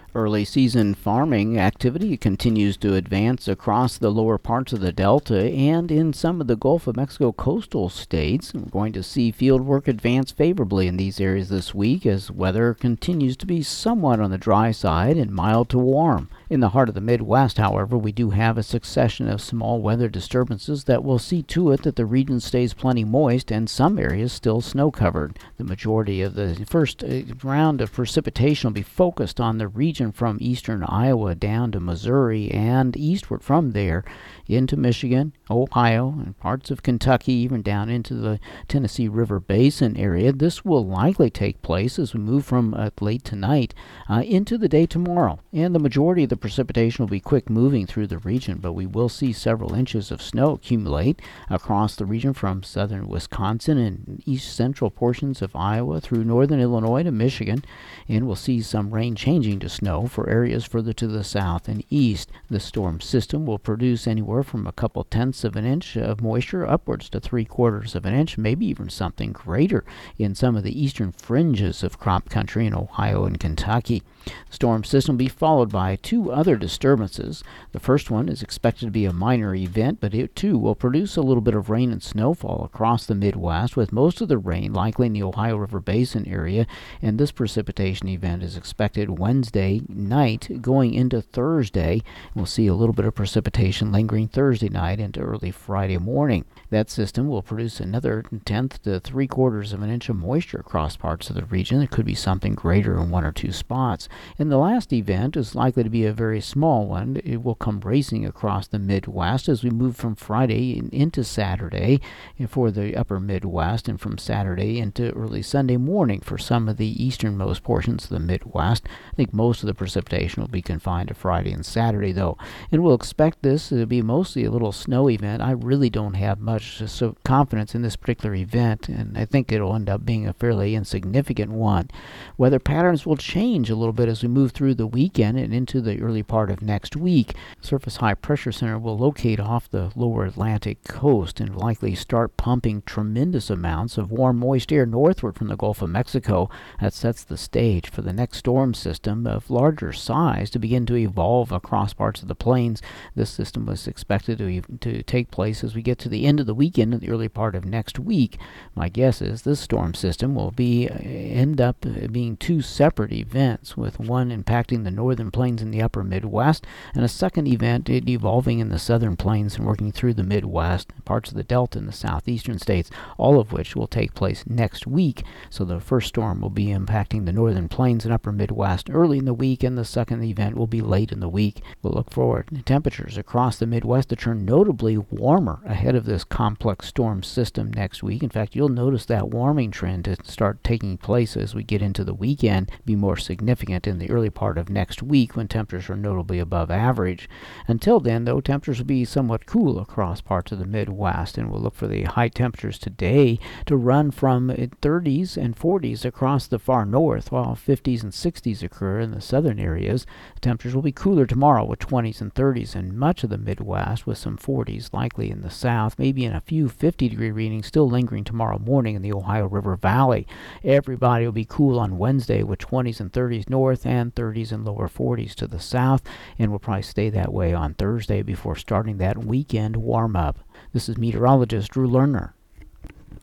Early season farming activity continues to advance across the lower parts of the Delta and in some of the Gulf of Mexico coastal states. We're going to see field work advance favorably in these areas this week as weather continues to be somewhat on the dry side and mild to warm. In the heart of the Midwest, however, we do have a succession of small weather disturbances that will see to it that the region stays plenty moist and some areas still snow covered. The majority of the first round of precipitation will be focused on the region from eastern Iowa down to Missouri and eastward from there into Michigan, Ohio, and parts of Kentucky, even down into the Tennessee River Basin area. This will likely take place as we move from late tonight into the day tomorrow. And the majority of the precipitation will be quick moving through the region, but we will see several inches of snow accumulate across the region from southern Wisconsin and east central portions of Iowa through northern Illinois to Michigan. And we'll see some rain changing to snow for areas further to the south and east. The storm system will produce anywhere from a couple tenths of an inch of moisture upwards to 3/4 of an inch, maybe even something greater in some of the eastern fringes of crop country in Ohio and Kentucky. The storm system will be followed by two other disturbances. The first one is expected to be a minor event, but it too will produce a little bit of rain and snowfall across the Midwest, with most of the rain likely in the Ohio River Basin area, and this precipitation event is expected Wednesday night going into Thursday. We'll see a little bit of precipitation lingering Thursday night into early Friday morning. That system will produce another tenth to 3/4 of an inch of moisture across parts of the region. It could be something greater in one or two spots. And the last event is likely to be a very small one. It will come racing across the Midwest as we move from Friday into Saturday for the upper Midwest, and from Saturday into early Sunday morning for some of the easternmost portions of the Midwest. I think most of the precipitation will be confined to Friday and Saturday, though. And we'll expect this to be mostly a little snow event. I really don't have much confidence in this particular event, and I think it'll end up being a fairly insignificant one. Weather patterns will change a little bit as we move through the weekend and into the early part of next week. Surface high pressure center will locate off the lower Atlantic coast and likely start pumping tremendous amounts of warm, moist air northward from the Gulf of Mexico. That sets the stage for the next storm system of larger size to begin to evolve across parts of the plains. This system was expected to take place as we get to the end of the weekend and the early part of next week. My guess is this storm system will end up being two separate events, with one impacting the northern plains in the upper Midwest and a second event evolving in the southern plains and working through the Midwest, parts of the Delta and the southeastern states, all of which will take place next week. So the first storm will be impacting the northern plains and upper Midwest early in the week, and the second event will be late in the week. We'll look forward to temperatures across the Midwest to turn notably warmer ahead of this complex storm system next week. In fact, you'll notice that warming trend to start taking place as we get into the weekend be more significant in the early part of next week when temperatures are notably above average. Until then, though, temperatures will be somewhat cool across parts of the Midwest, and we'll look for the high temperatures today to run from 30s and 40s across the far north, while 50s and 60s occur in the southern areas. Temperatures will be cooler tomorrow with 20s and 30s in much of the Midwest, with some 40s likely in the south, maybe in a few 50-degree readings still lingering tomorrow morning in the Ohio River Valley. Everybody will be cool on Wednesday with 20s and 30s north and 30s and lower 40s to the south, and will probably stay that way on Thursday before starting that weekend warm-up. This is meteorologist Drew Lerner.